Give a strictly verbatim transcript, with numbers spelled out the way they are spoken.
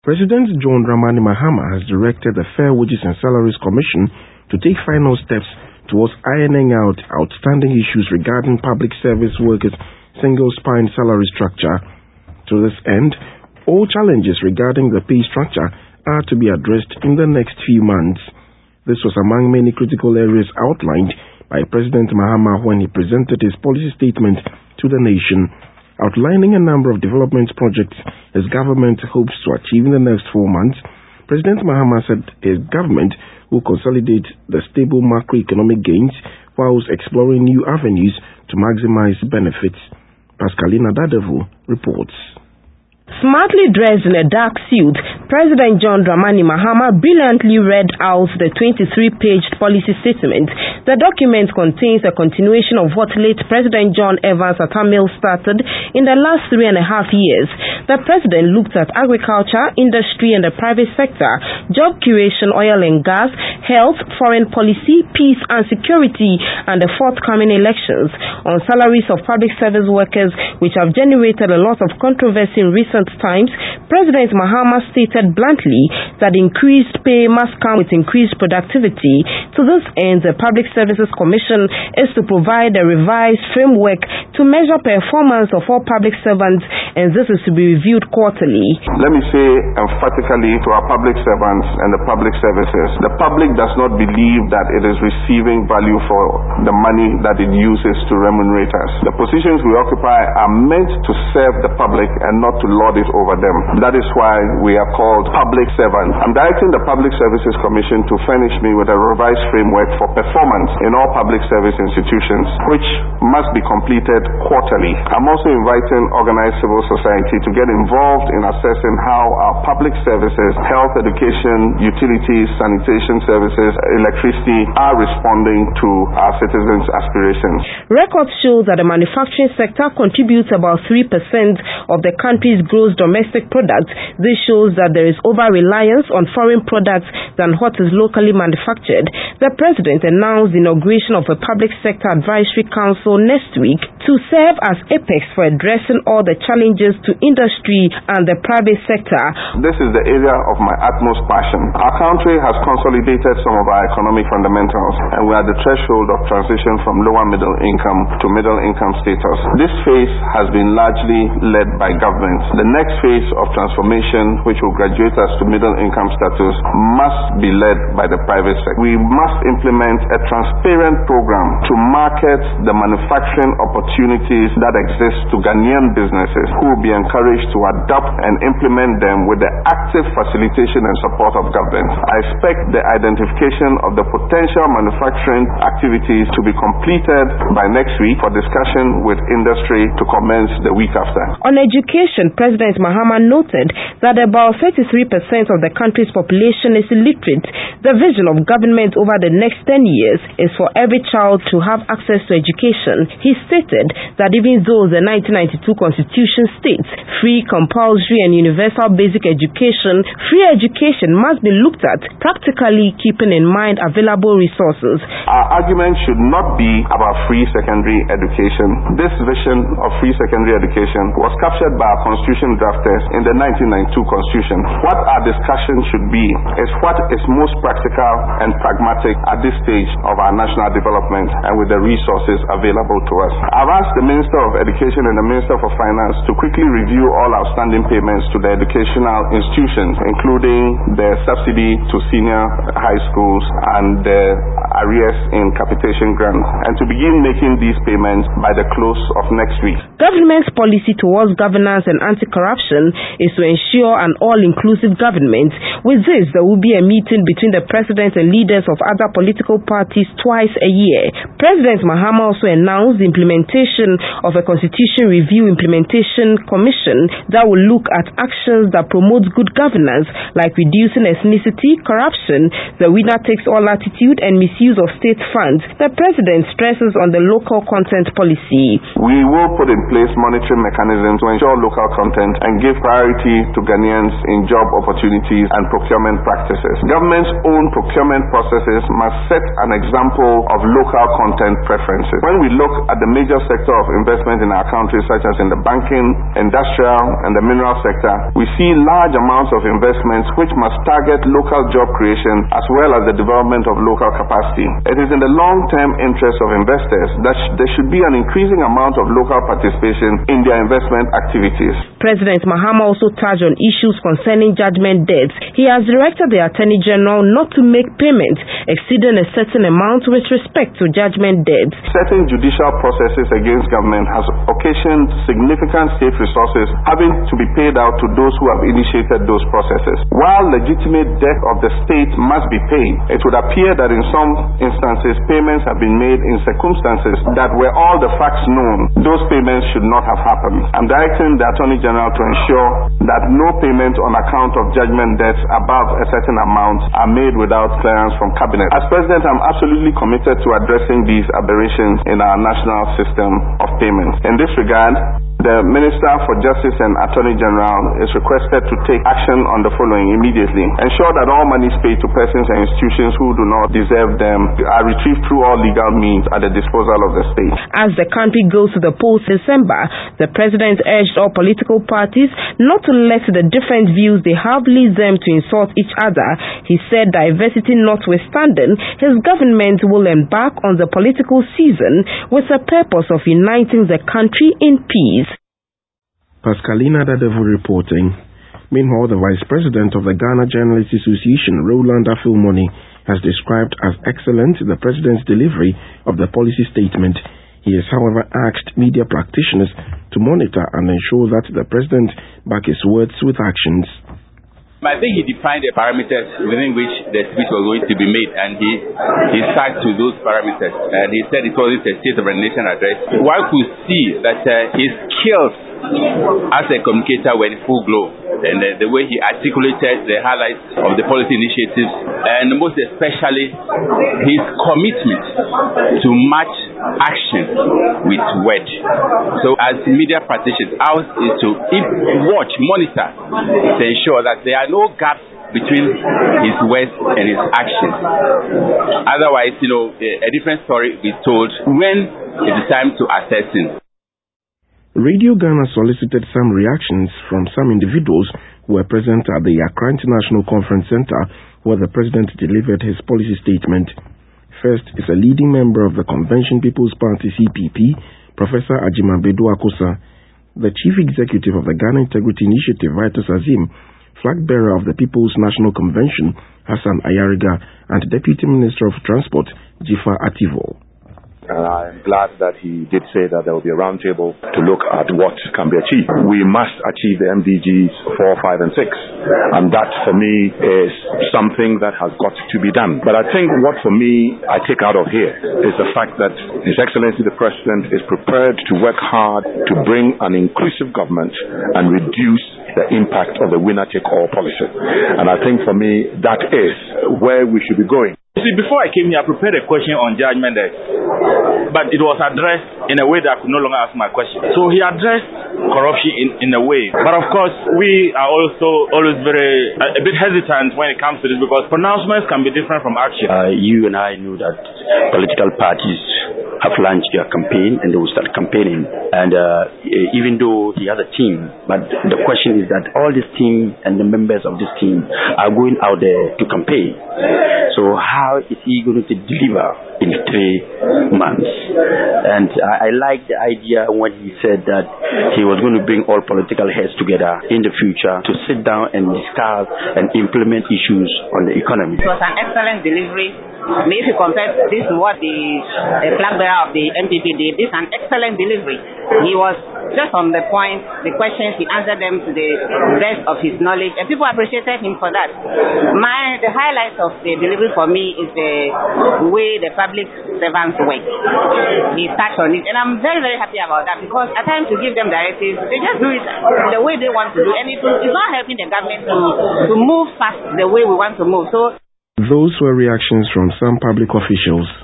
President John Dramani Mahama has directed the Fair Wages and Salaries Commission to take final steps towards ironing out outstanding issues regarding public service workers' single-spine salary structure. To this end, all challenges regarding the pay structure are to be addressed in the next few months. This was among many critical areas outlined by President Mahama when he presented his policy statement to the nation, outlining a number of development projects his government hopes to achieve in the next four months. President Mahama said his government will consolidate the stable macroeconomic gains whilst exploring new avenues to maximize benefits. Pascalina Dadevu reports. Smartly dressed in a dark suit, President John Dramani Mahama brilliantly read out the twenty-three page policy statement. The document contains a continuation of what late President John Evans Atta Mills started in the last three and a half years. The president looked at agriculture, industry and the private sector, job creation, oil and gas, health, foreign policy, peace and security, and the forthcoming elections. On salaries of public service workers, which have generated a lot of controversy in recent times, President Mahama stated bluntly that increased pay must come with increased productivity. To this end, the Public Services Commission is to provide a revised framework to measure performance of all public servants, and this is to be reviewed quarterly. Let me say emphatically to our public servants and the public services, the public does not believe that it is receiving value for the money that it uses to remunerate us. The positions we occupy are meant to serve the public and not to lord it over them. That is why we are called public servants. I'm directing the Public Services Commission to furnish me with a revised framework for performance in all public service institutions, which must be completed quarterly. I'm also inviting organized civil society to get involved in assessing how our public services, health, education, utilities, sanitation services, electricity are responding to our citizens' aspirations. Records show that the manufacturing sector contributes about three percent of the country's gross domestic product. This shows that there is over-reliance on foreign products than what is locally manufactured. The president announced the inauguration of a public sector advisory council next week to serve as apex for addressing all the challenges to industry and the private sector. This is the area of my utmost passion. Our country has consolidated some of our economic fundamentals, and we are at the threshold of transition from lower middle income to middle income status. This phase has been largely led by government. The next phase of transformation, which will graduate us to middle income status, must be led by the private sector. We must implement a transparent program to market the manufacturing opportunities that exist to Ghanaian businesses, who will be encouraged to adopt and implement them with the active facilitation and support of government. I expect the identification of the potential manufacturing activities to be completed by next week for discussion with industry to commence the week after. On education, President Mahama noted that about thirty-three percent of the country's population is illiterate. The vision of government over the next ten years is for every child to have access to education. He stated that even though the nineteen ninety-two Constitution states free, compulsory and universal basic education, free education must be looked at practically, keeping in mind available resources. Our argument should not be about free secondary education. This vision of free secondary education was captured by our Constitution drafters in the nineteen ninety-two Constitution. What our discussion should be is what is most practical and pragmatic at this stage of our national development and with the resources available to us. I've asked the Minister of Education and the Minister for Finance to quickly review all outstanding payments to the educational institutions, including the subsidy to senior high schools and the arrears in capitation grants, and to begin making these payments by the close of next week. Government's policy towards governance and anti-corruption is to ensure an all-inclusive government. With this, there will be a meeting between the president and leaders of other political parties twice a year. President Mahama also announced the implementation of a Constitution Review Implementation Commission that will look at actions that promote good governance, like reducing ethnicity, corruption, the winner-takes-all attitude, and misuse of state funds. The president stresses on the local content policy. We will put in place monitoring mechanisms to ensure local content and give priority to Ghanaians in job opportunities and procurement practices. Government's own procurement processes must set an example of local content preferences. When we look at the major sector of investment in our country, such as in the banking, industrial, and the mineral sector, we see large amounts of investments which must target local job creation as well as the development of local capacity. It is in the long-term interest of investors that sh- there should be an increasing amount of local participation in their investment activities. President Mahama also touched on issues concerning judgment debts. He has directed the Attorney General not to make payments exceeding a certain amount with respect to judgment debts. Certain judicial processes against government has occasioned significant state resources having to be paid out to those who have initiated those processes. While legitimate debt of the state must be paid, it would appear that in some instances payments have been made in circumstances that were all the facts known. Those payments should not have happened. I'm directing the Attorney General to ensure that no payment on account of judgment debts above a certain amount are made without clearance from Cabinet. As President, I'm absolutely committed to addressing these aberrations in our national system of payments. In this regard, the Minister for Justice and Attorney General is requested to take action on the following immediately. Ensure that all monies paid to persons and institutions who do not deserve them are retrieved through all legal means at the disposal of the state. As the country goes to the polls in December, the President urged all political parties not to let the different views they have lead them to insult each other. He said diversity notwithstanding, his government will embark on the political season with the purpose of uniting the country in peace. Pascalina Dadevu reporting. Meanwhile, the Vice President of the Ghana Journalists Association, Roland Afilmoni, has described as excellent the President's delivery of the policy statement. He has, however, asked media practitioners to monitor and ensure that the President back his words with actions. I think he defined the parameters within which the speech was going to be made, and he he stuck to those parameters. And he said it was a State of the Nation address. One could see that uh, his skills as a communicator were in full glow, and uh, the way he articulated the highlights of the policy initiatives, and most especially his commitment to match action with word. So as media practitioners, ours is to watch, monitor, to ensure that there are no gaps between his words and his actions. Otherwise, you know, a different story will be told when it is time to assess him. Radio Ghana solicited some reactions from some individuals who were present at the Accra International Conference Center where the President delivered his policy statement. First is a leading member of the Convention People's Party C P P, Professor Ajimabedu Akosa, the Chief Executive of the Ghana Integrity Initiative, Vitus Azim, Flag Bearer of the People's National Convention, Hassan Ayariga, and Deputy Minister of Transport, Jifa Ativo. And I'm glad that he did say that there will be a roundtable to look at what can be achieved. We must achieve the M D Gs four, five, and six. And that, for me, is something that has got to be done. But I think what, for me, I take out of here is the fact that His Excellency the President is prepared to work hard to bring an inclusive government and reduce the impact of the winner-take-all policy. And I think, for me, that is where we should be going. See, before I came here, I prepared a question on judgment debt, but it was addressed in a way that I could no longer ask my question. So he addressed corruption in, in a way. But of course, we are also always very, a, a bit hesitant when it comes to this because pronouncements can be different from action. Uh, you and I knew that political parties have launched their campaign and they will start campaigning. And uh, even though he has a team, but the question is that all this team and the members of this team are going out there to campaign. So how is he going to deliver in three months? And I, I like the idea when he said that he was going to bring all political heads together in the future to sit down and discuss and implement issues on the economy. It was an excellent delivery. If you compare this to what the, the flag bearer of the M P P did, this is an excellent delivery. He was just on the point, the questions, he answered them to the best of his knowledge, and people appreciated him for that. My, the highlight of the delivery for me is the way the public servants work. He touched on it, and I'm very, very happy about that because at times to give them directives, they just do it the way they want to do, and it is not helping the government to, to move fast the way we want to move. So those were reactions from some public officials.